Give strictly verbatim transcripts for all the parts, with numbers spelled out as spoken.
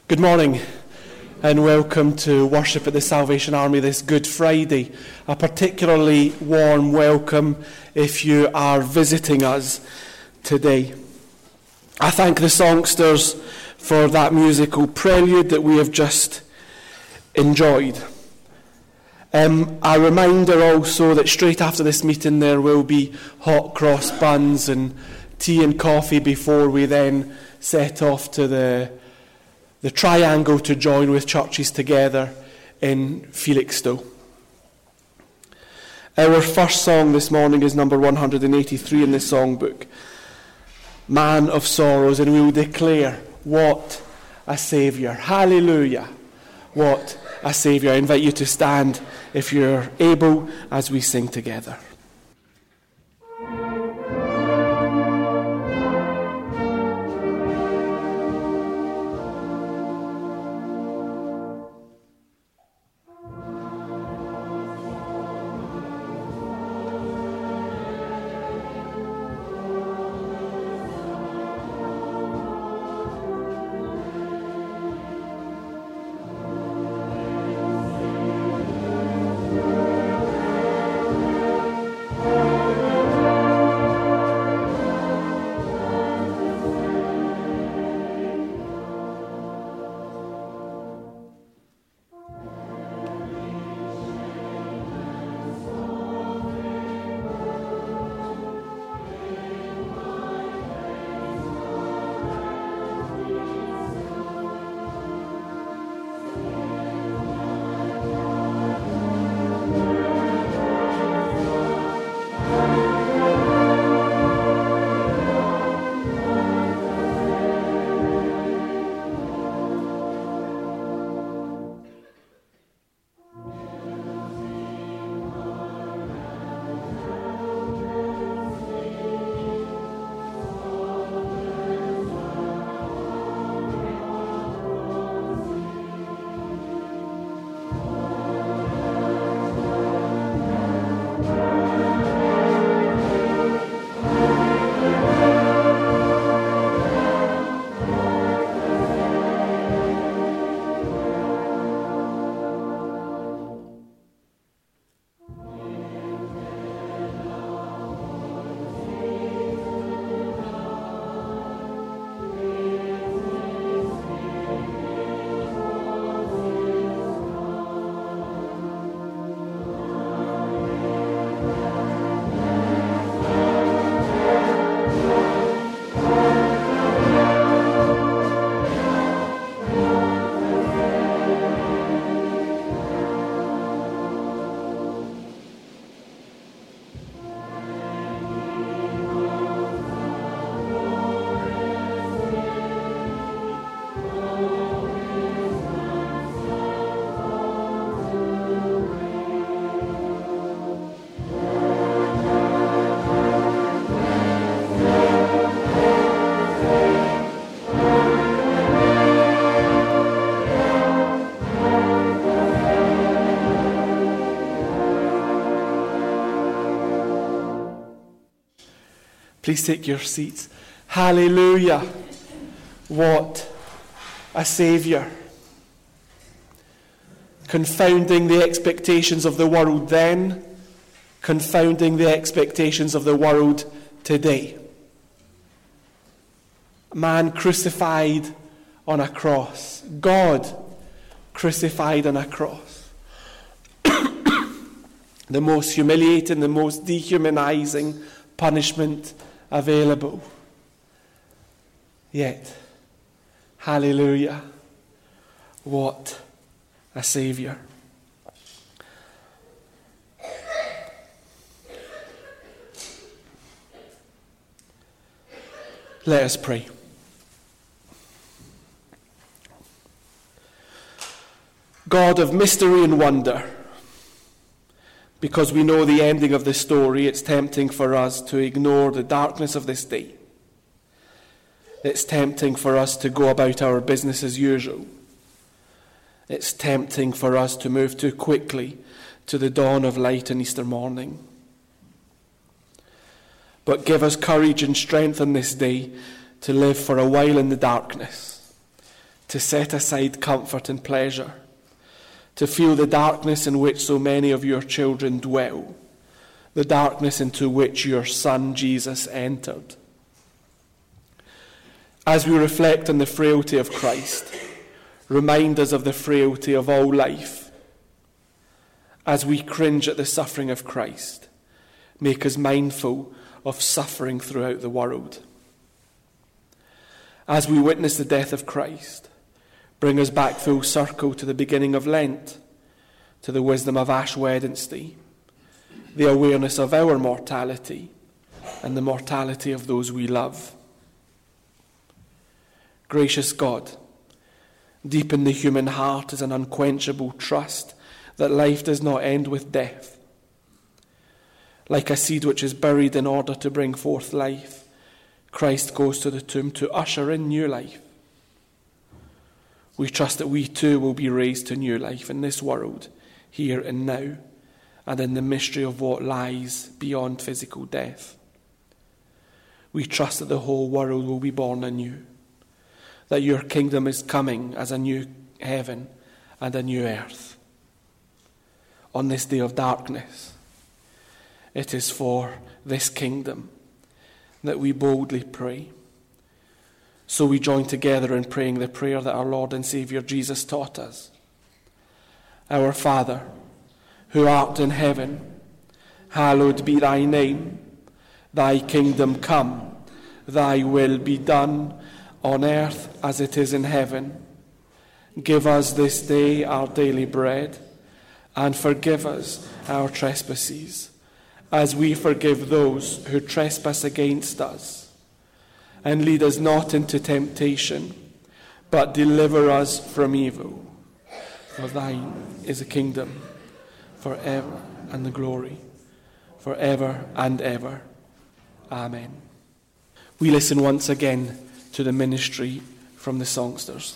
Good morning and welcome to worship at the Salvation Army this Good Friday. A particularly warm welcome if you are visiting us today. I thank the songsters for that musical prelude that we have just enjoyed. Um, a reminder also that straight after this meeting there will be hot cross buns and tea and coffee before we then set off to the the Triangle to join with churches together in Felixstowe. Our first song this morning is number one hundred eighty-three in the songbook, Man of Sorrows, and we will declare, what a Saviour. Hallelujah. What a Saviour. I invite you to stand if you're able as we sing together. Please take your seats. Hallelujah. What a Saviour. Confounding the expectations of the world then, confounding the expectations of the world today. Man crucified on a cross. God crucified on a cross. The most humiliating, the most dehumanizing punishment available. Yet, hallelujah, what a Saviour. Let us pray. God of mystery and wonder, because we know the ending of the story, it's tempting for us to ignore the darkness of this day. It's tempting for us to go about our business as usual. It's tempting for us to move too quickly to the dawn of light on Easter morning. But give us courage and strength on this day to live for a while in the darkness, to set aside comfort and pleasure, to feel the darkness in which so many of your children dwell, the darkness into which your Son Jesus entered. As we reflect on the frailty of Christ, remind us of the frailty of all life. As we cringe at the suffering of Christ, make us mindful of suffering throughout the world. As we witness the death of Christ, bring us back full circle to the beginning of Lent, to the wisdom of Ash Wednesday, the awareness of our mortality and the mortality of those we love. Gracious God, deep in the human heart is an unquenchable trust that life does not end with death. Like a seed which is buried in order to bring forth life, Christ goes to the tomb to usher in new life. We trust that we too will be raised to new life in this world, here and now, and in the mystery of what lies beyond physical death. We trust that the whole world will be born anew, that your kingdom is coming as a new heaven and a new earth. On this day of darkness, it is for this kingdom that we boldly pray. So we join together in praying the prayer that our Lord and Saviour Jesus taught us. Our Father, who art in heaven, hallowed be thy name. Thy kingdom come, thy will be done on earth as it is in heaven. Give us this day our daily bread, and forgive us our trespasses, as we forgive those who trespass against us. And lead us not into temptation, but deliver us from evil. For thine is the kingdom, forever, and the glory, forever and ever. Amen. We listen once again to the ministry from the songsters.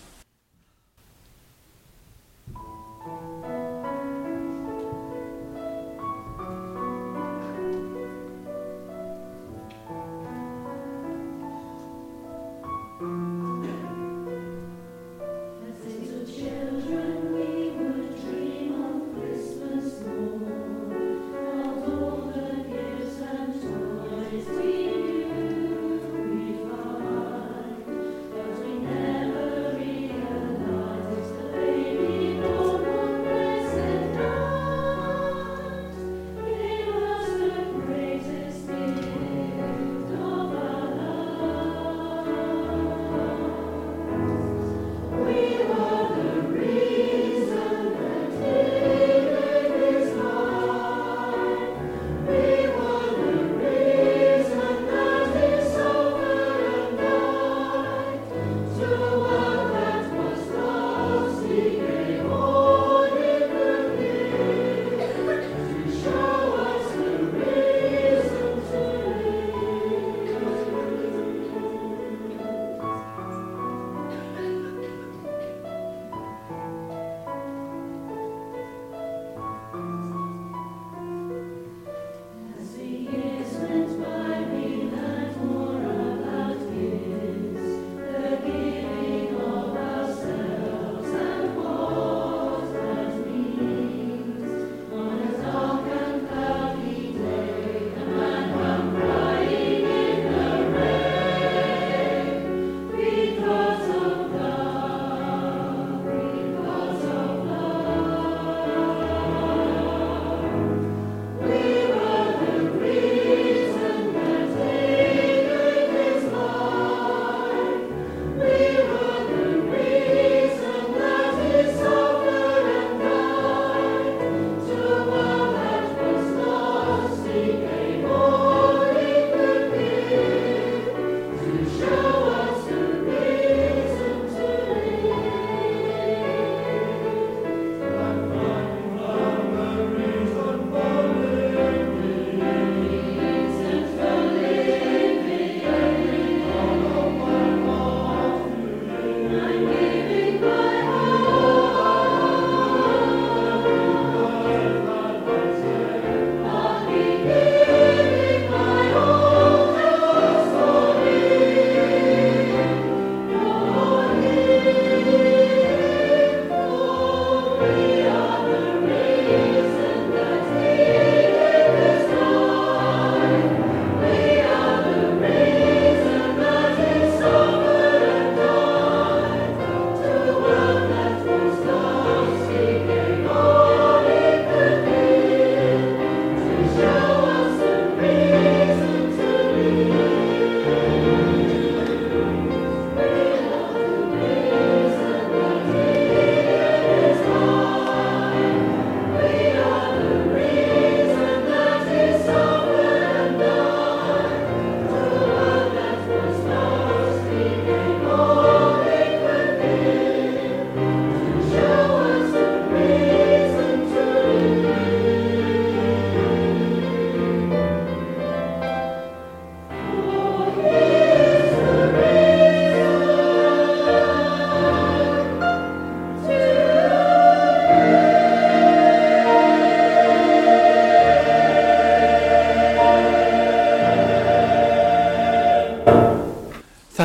Never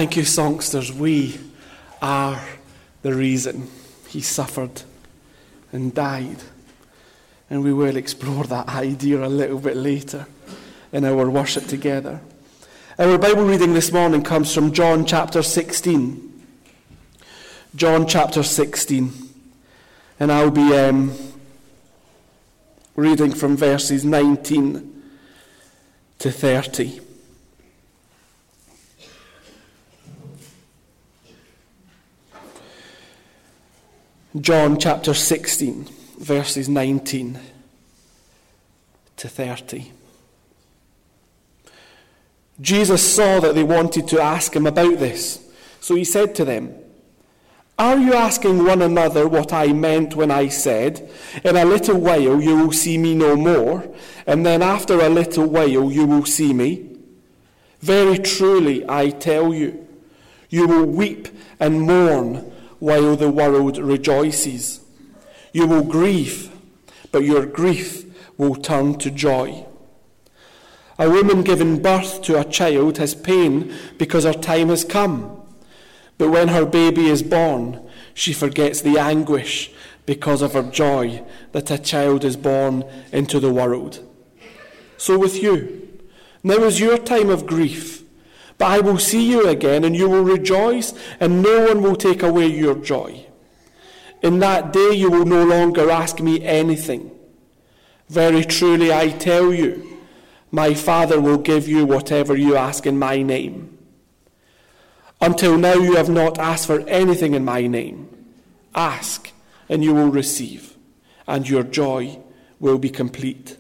Thank you, songsters. We are the reason he suffered and died. And we will explore that idea a little bit later in our worship together. Our Bible reading this morning comes from John chapter sixteen. John chapter sixteen. And I'll be um, reading from verses nineteen to thirty. John chapter sixteen, verses nineteen to thirty. Jesus saw that they wanted to ask him about this, so he said to them, "Are you asking one another what I meant when I said, 'In a little while you will see me no more, and then after a little while you will see me'? Very truly I tell you, you will weep and mourn while the world rejoices. You will grieve, but your grief will turn to joy. A woman giving birth to a child has pain because her time has come. But when her baby is born, she forgets the anguish because of her joy that a child is born into the world. So with you, now is your time of grief, but I will see you again, and you will rejoice, and no one will take away your joy. In that day you will no longer ask me anything. Very truly I tell you, my Father will give you whatever you ask in my name. Until now you have not asked for anything in my name. Ask, and you will receive, and your joy will be complete.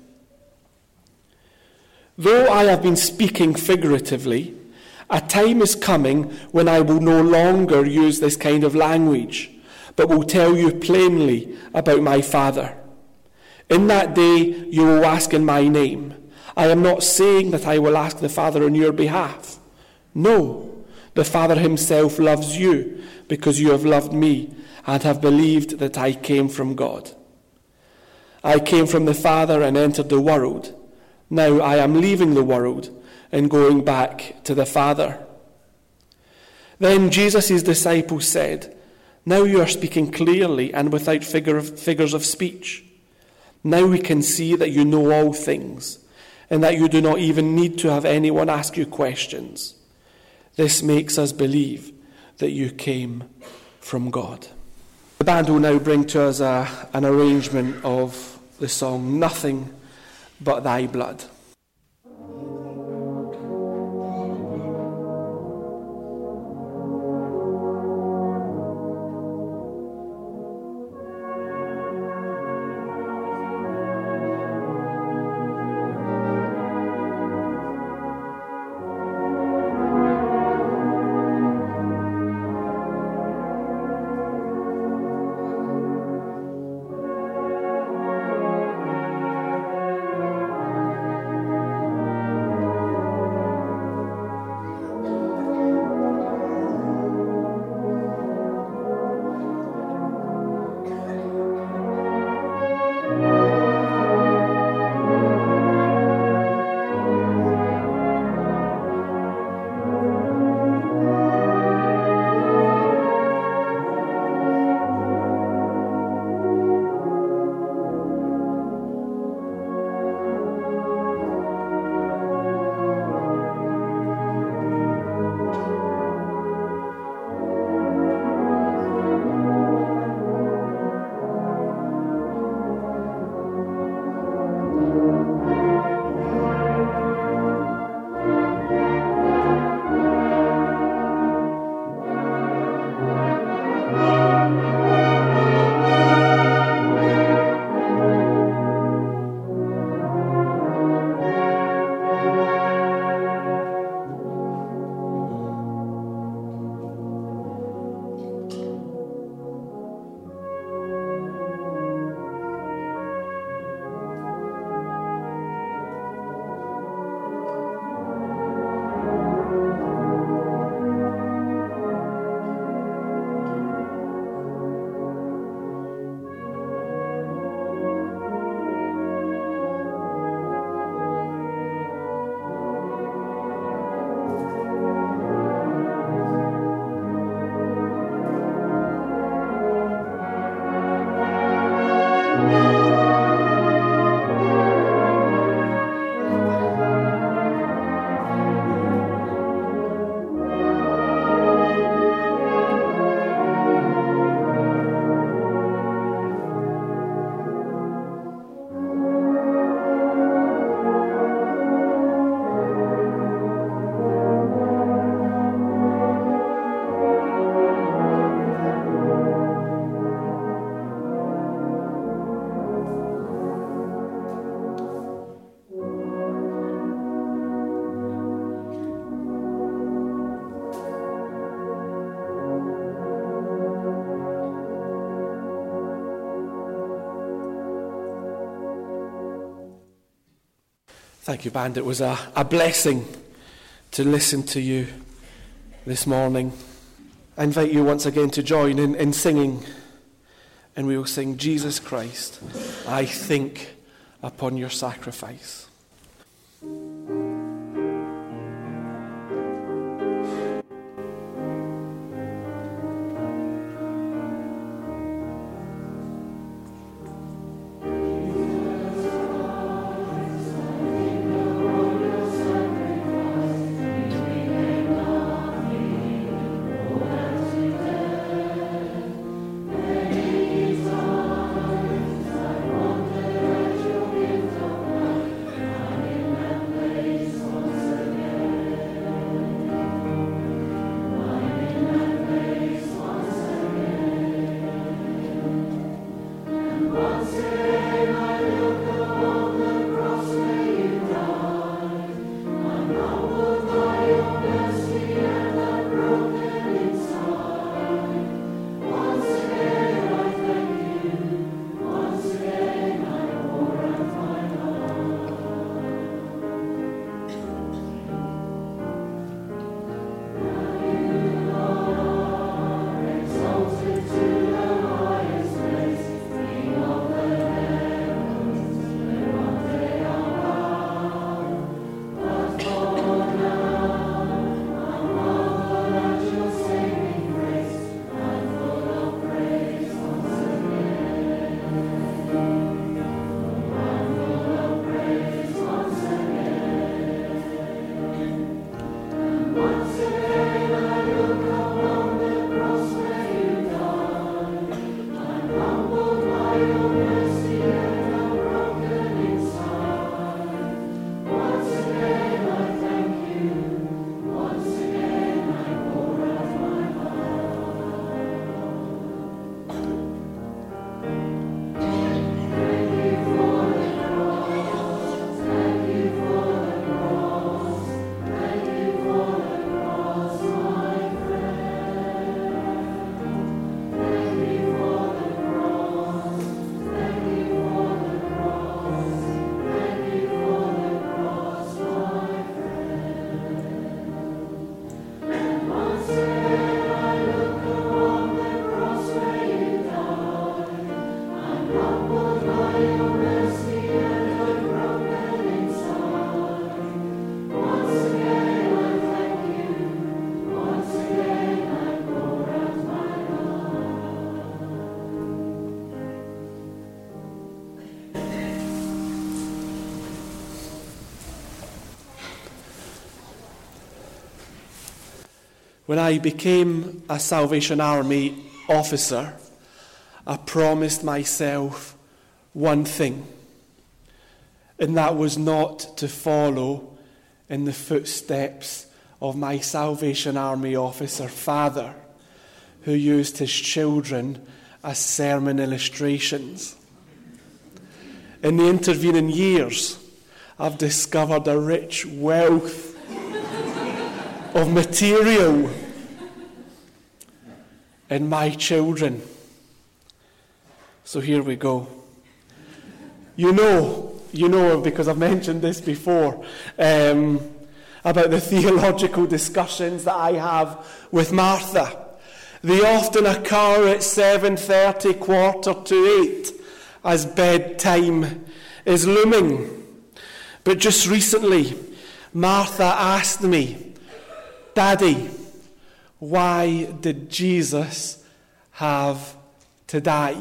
Though I have been speaking figuratively, a time is coming when I will no longer use this kind of language, but will tell you plainly about my Father. In that day you will ask in my name. I am not saying that I will ask the Father on your behalf. No, the Father himself loves you because you have loved me and have believed that I came from God. I came from the Father and entered the world. Now I am leaving the world and going back to the Father." Then Jesus' disciples said, "Now you are speaking clearly and without figure of, figures of speech. Now we can see that you know all things, and that you do not even need to have anyone ask you questions. This makes us believe that you came from God." The band will now bring to us a, an arrangement of the song, "Nothing But Thy Blood." Thank you, band. It was a, a blessing to listen to you this morning. I invite you once again to join in, in singing, and we will sing, Jesus Christ, I think upon your sacrifice. When I became a Salvation Army officer, I promised myself one thing, and that was not to follow in the footsteps of my Salvation Army officer father, who used his children as sermon illustrations. In the intervening years, I've discovered a rich wealth of material in my children. So here we go. You know, you know, because I've mentioned this before, um, about the theological discussions that I have with Martha. They often occur at seven thirty, quarter to eight, as bedtime is looming. But just recently, Martha asked me, Daddy, why did Jesus have to die?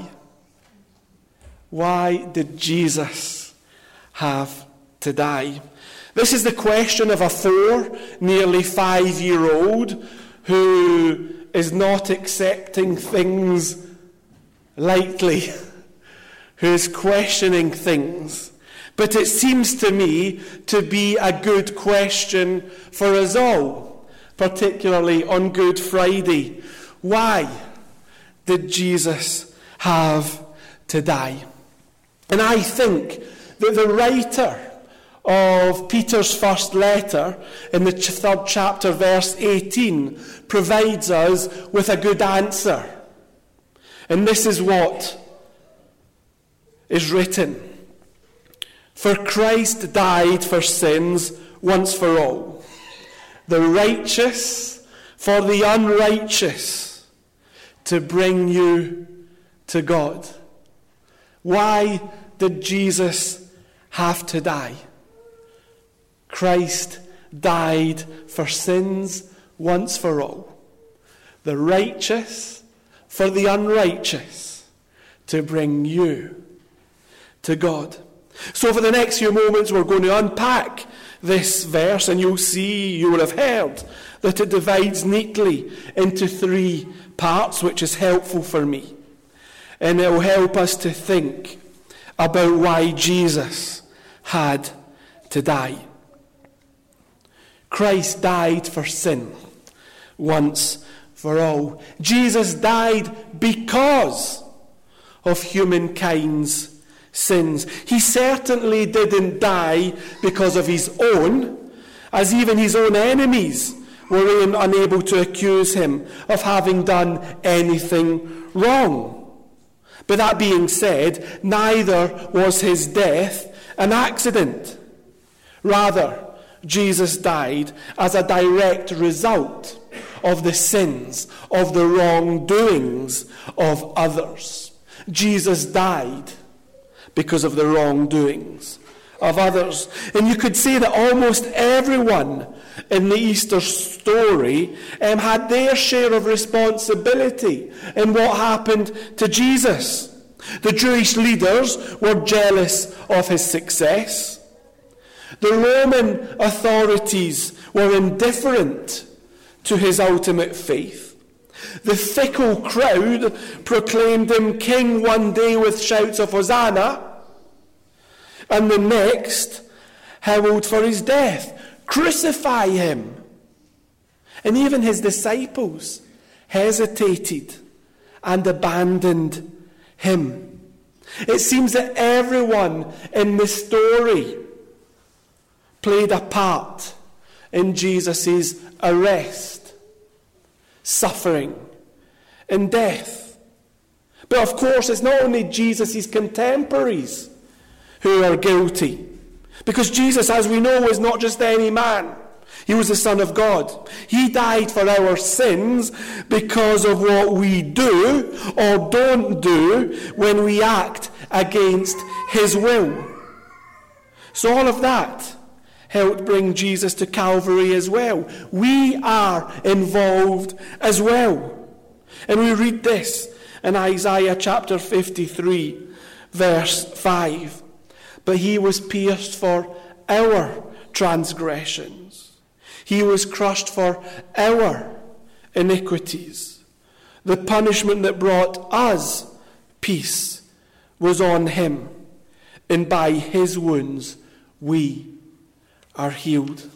Why did Jesus have to die? This is the question of a four, nearly five-year-old who is not accepting things lightly, who is questioning things. But it seems to me to be a good question for us all, particularly on Good Friday. Why did Jesus have to die? And I think that the writer of Peter's first letter, in the third chapter, verse eighteen, provides us with a good answer. And this is what is written. For Christ died for sins once for all, the righteous for the unrighteous, to bring you to God. Why did Jesus have to die? Christ died for sins once for all, the righteous for the unrighteous, to bring you to God. So for the next few moments we're going to unpack this verse, and you'll see, you will have heard, that it divides neatly into three parts, which is helpful for me. And it will help us to think about why Jesus had to die. Christ died for sin once for all. Jesus died because of humankind's sins. He certainly didn't die because of his own, as even his own enemies were unable to accuse him of having done anything wrong. But that being said, neither was his death an accident. Rather, Jesus died as a direct result of the sins, of the wrongdoings of others. Jesus died because of the wrongdoings of others. And you could say that almost everyone in the Easter story um, had their share of responsibility in what happened to Jesus. The Jewish leaders were jealous of his success. The Roman authorities were indifferent to his ultimate faith. The fickle crowd proclaimed him king one day with shouts of Hosanna, and the next howled for his death. Crucify him. And even his disciples hesitated and abandoned him. It seems that everyone in the story played a part in Jesus' arrest, suffering, and death. But of course, it's not only Jesus' contemporaries who are guilty. Because Jesus, as we know, was not just any man. He was the Son of God. He died for our sins because of what we do or don't do when we act against his will. So all of that helped bring Jesus to Calvary as well. We are involved as well. And we read this in Isaiah chapter fifty-three, verse five. But he was pierced for our transgressions. He was crushed for our iniquities. The punishment that brought us peace was on him, and by his wounds we are healed.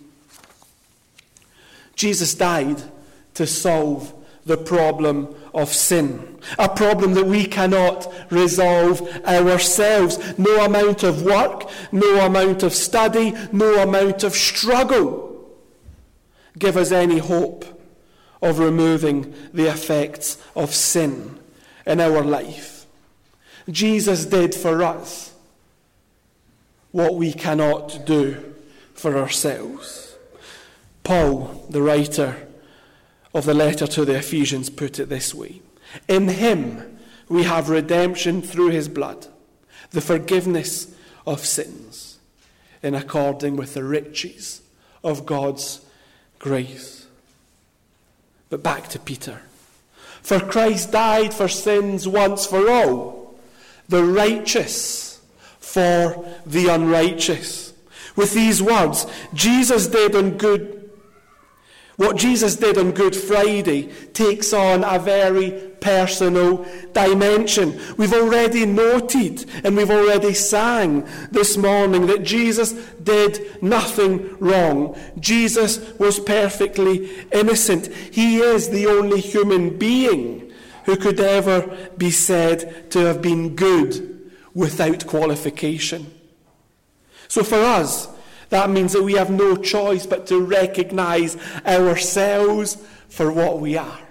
Jesus died to solve the problem of sin, a problem that we cannot resolve ourselves. No amount of work, no amount of study, no amount of struggle give us any hope of removing the effects of sin in our life. Jesus did for us what we cannot do for ourselves. Paul, the writer of the letter to the Ephesians, put it this way: in him we have redemption through his blood, the forgiveness of sins, in according with the riches of God's grace. But back to Peter. For Christ died for sins once for all, the righteous for the unrighteous. With these words, Jesus did on good What Jesus did on Good Friday takes on a very personal dimension. We've already noted and we've already sang this morning that Jesus did nothing wrong. Jesus was perfectly innocent. He is the only human being who could ever be said to have been good without qualification. So for us, that means that we have no choice but to recognize ourselves for what we are: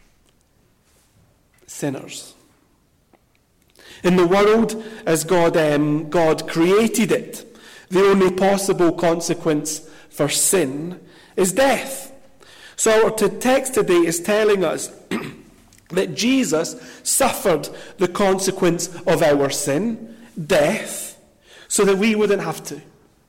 sinners. In the world as God, um, God created it, The only possible consequence for sin is death. So our text today is telling us that Jesus suffered the consequence of our sin, death, so that we wouldn't have to.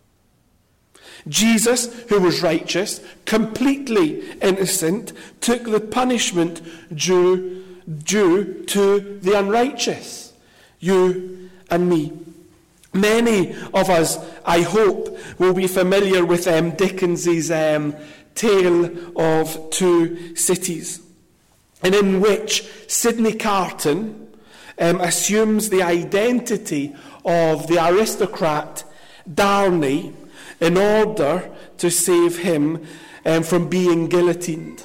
Jesus, who was righteous, completely innocent, took the punishment due, due to the unrighteous, you and me. Many of us, I hope, will be familiar with um, Dickens's um, Tale of Two Cities, and in which Sidney Carton um, assumes the identity of the aristocrat Darnley in order to save him um, from being guillotined.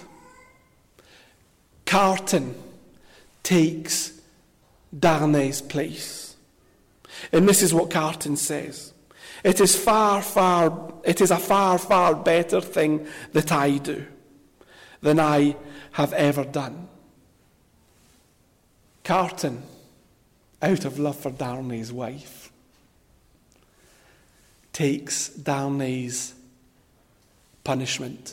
Carton takes Darnley's place. And this is what Carton says. It is far, far, it is a far, far better thing that I do than I have ever done. Carton, out of love for Darnley's wife, takes Darnley's punishment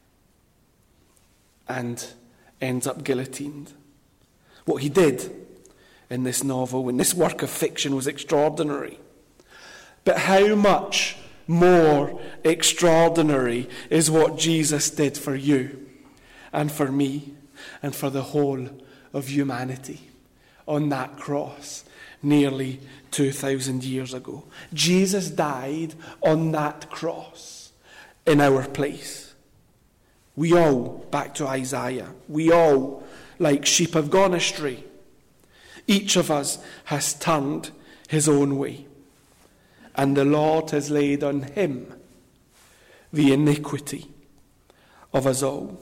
and ends up guillotined. What he did in this novel, in this work of fiction, was extraordinary. But how much more extraordinary is what Jesus did for you and for me and for the whole of humanity on that cross nearly two thousand years ago. Jesus died on that cross in our place. We all, back to Isaiah, we all, like sheep, have gone astray. Each of us has turned his own way, and the Lord has laid on him the iniquity of us all.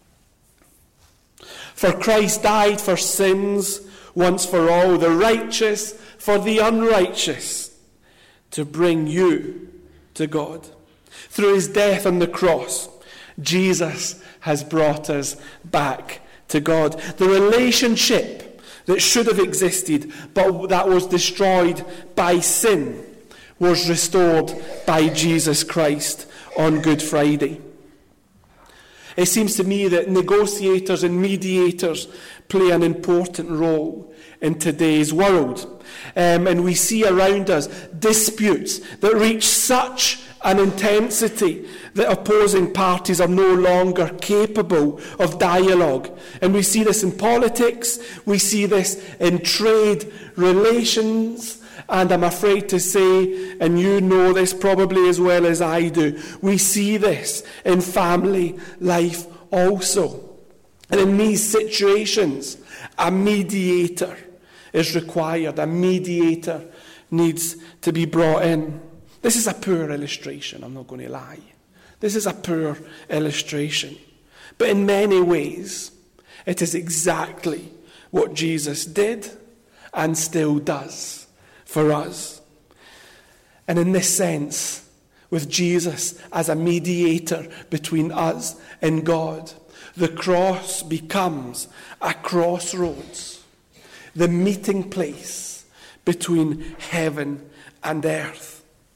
For Christ died for sins once for all, the righteous for the unrighteous, to bring you to God. Through his death on the cross, Jesus has brought us back to God. The relationship that should have existed, but that was destroyed by sin, was restored by Jesus Christ on Good Friday. It seems to me that negotiators and mediators play an important role in today's world. Um, and we see around us disputes that reach such an intensity that opposing parties are no longer capable of dialogue. And we see this in politics, we see this in trade relations, and I'm afraid to say, and you know this probably as well as I do, we see this in family life also. And in these situations, a mediator is required. A mediator needs to be brought in. This is a poor illustration, I'm not going to lie. This is a poor illustration. But in many ways, it is exactly what Jesus did and still does for us. And in this sense, with Jesus as a mediator between us and God, the cross becomes a crossroads, the meeting place between heaven and earth.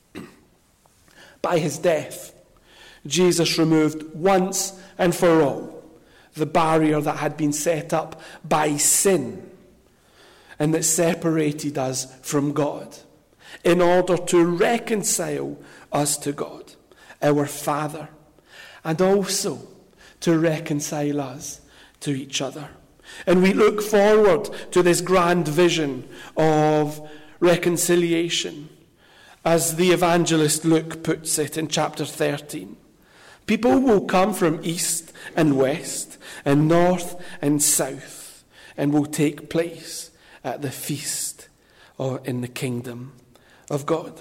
By his death, Jesus removed once and for all the barrier that had been set up by sin and that separated us from God, in order to reconcile us to God, our Father, and also to reconcile us to each other. And we look forward to this grand vision of reconciliation, as the evangelist Luke puts it in chapter thirteen. People will come from east and west and north and south and will take place at the feast or in the kingdom of God.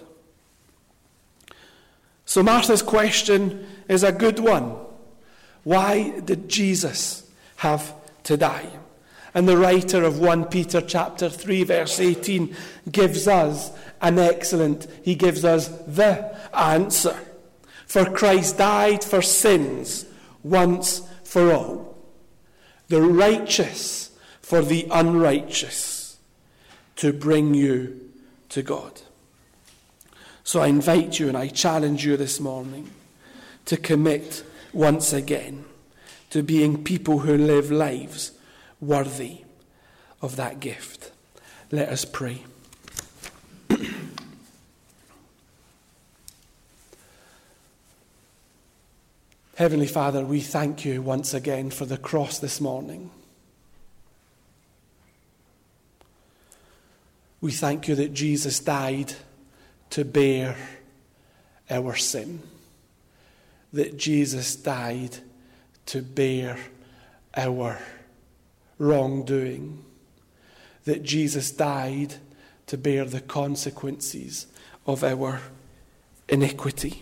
So Martha's question is a good one. Why did Jesus have to die? And the writer of First Peter chapter three verse eighteen gives us an excellent, he gives us the answer. For Christ died for sins once for all, the righteous for the unrighteous, to bring you to God. So I invite you and I challenge you this morning to commit once again to being people who live lives worthy of that gift. Let us pray. Heavenly Father, we thank you once again for the cross this morning. We thank you that Jesus died to bear our sin, that Jesus died to bear our wrongdoing, that Jesus died to bear the consequences of our iniquity.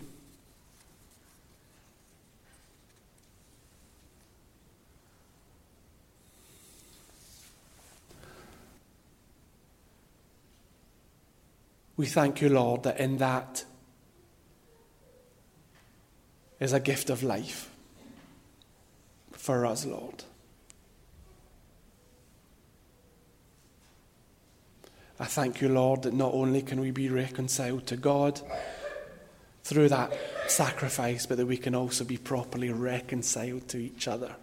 We thank you, Lord, that in that is a gift of life for us, Lord. I thank you, Lord, that not only can we be reconciled to God through that sacrifice, but that we can also be properly reconciled to each other.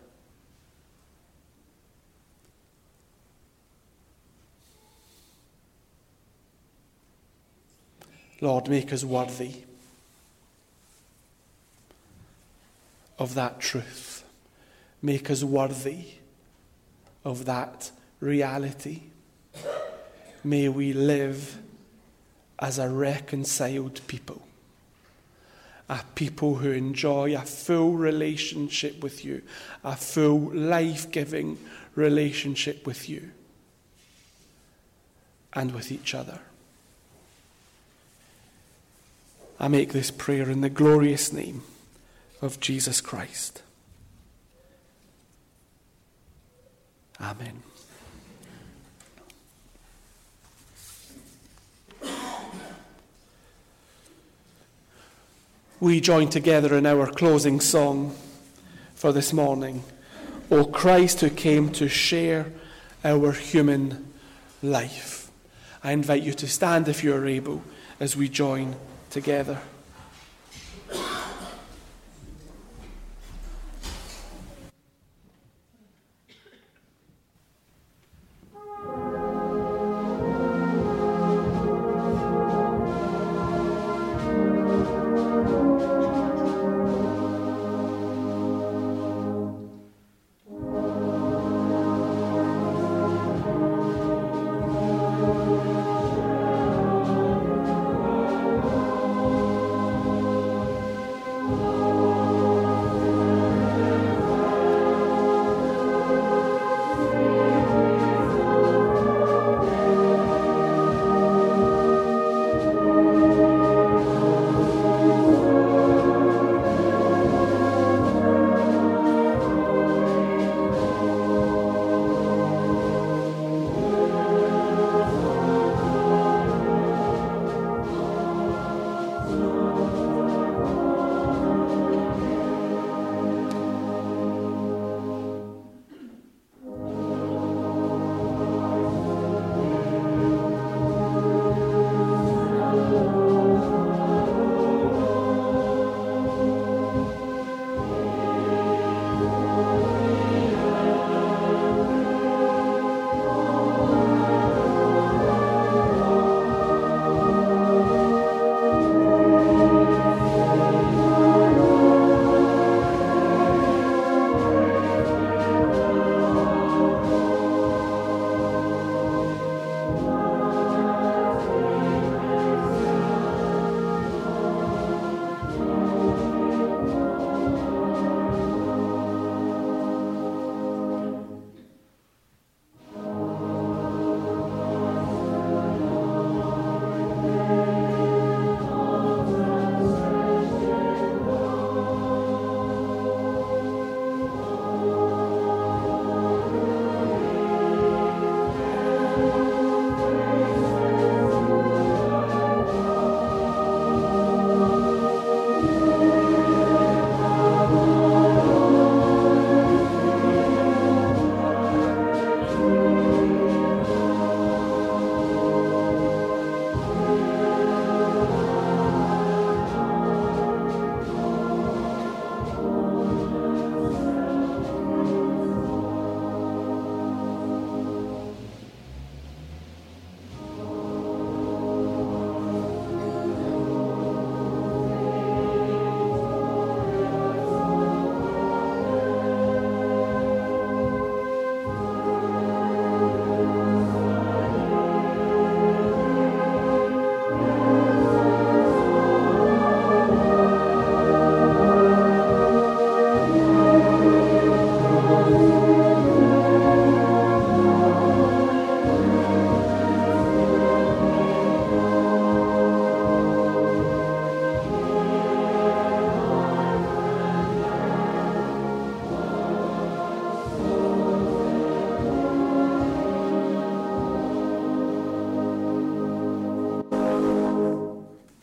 Lord, make us worthy of that truth. Make us worthy of that reality. May we live as a reconciled people, a people who enjoy a full relationship with you, a full life-giving relationship with you and with each other. I make this prayer in the glorious name of Jesus Christ. Amen. We join together in our closing song for this morning. O Christ who came to share our human life. I invite you to stand if you are able as we join together.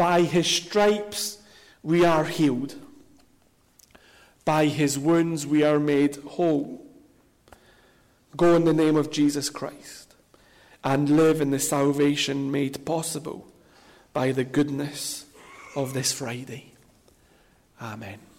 By his stripes we are healed. By his wounds we are made whole. Go in the name of Jesus Christ and live in the salvation made possible by the goodness of this Friday. Amen.